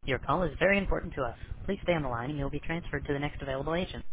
Your call is very important to us. Please stay on the line and you'll be transferred to the next available agent.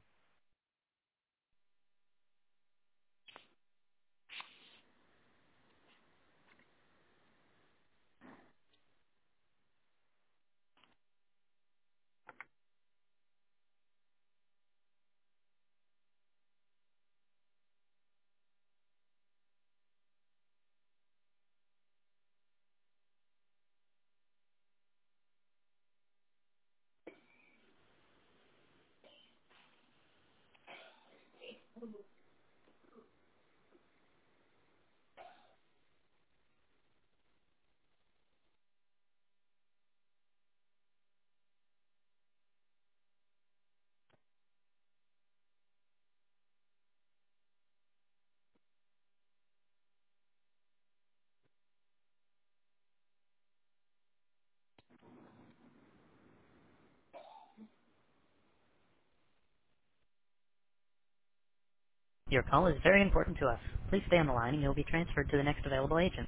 Your call is very important to us. Please stay on the line and you'll be transferred to the next available agent.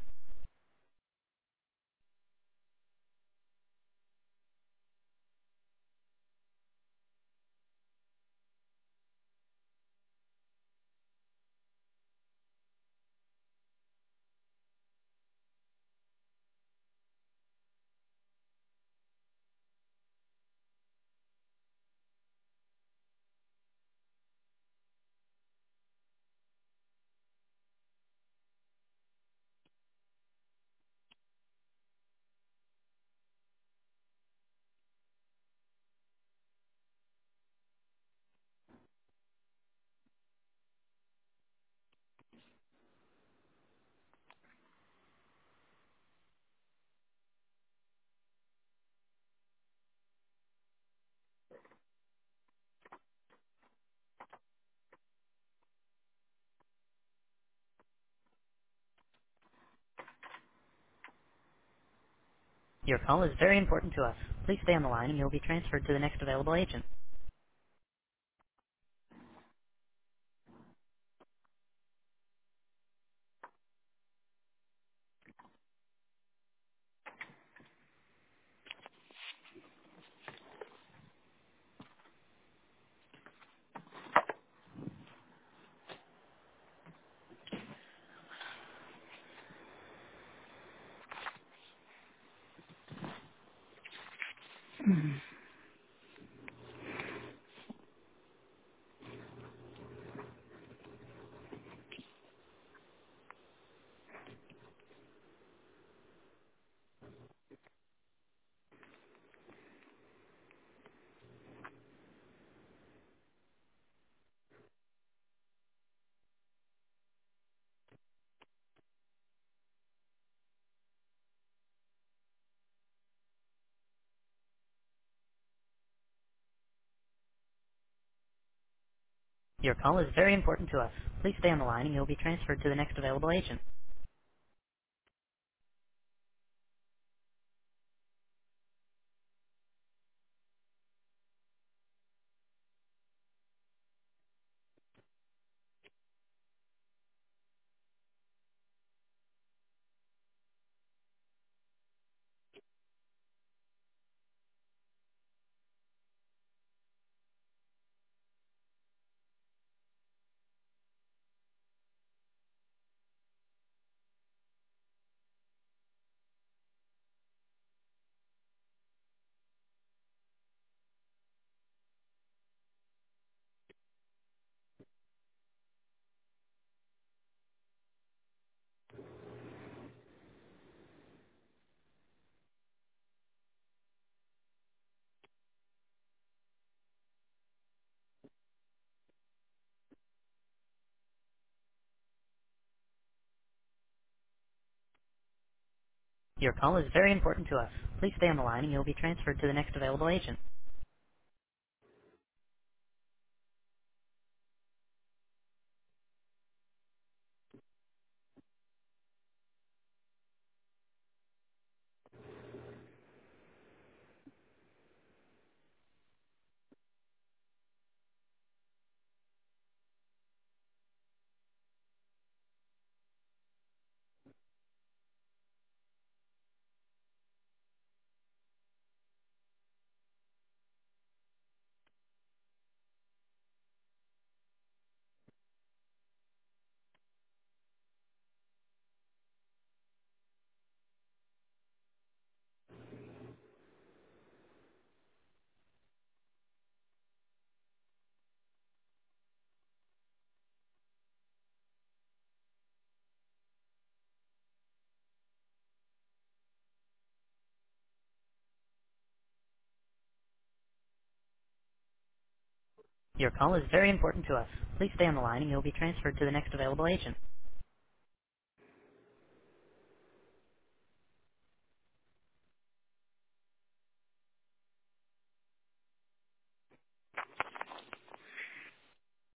Your call is very important to us. Please stay on the line and you'll be transferred to the next available agent. Your call is very important to us. Please stay on the line and you'll be transferred to the next available agent. Your call is very important to us. Please stay on the line and you'll be transferred to the next available agent. Your call is very important to us. Please stay on the line and you'll be transferred to the next available agent.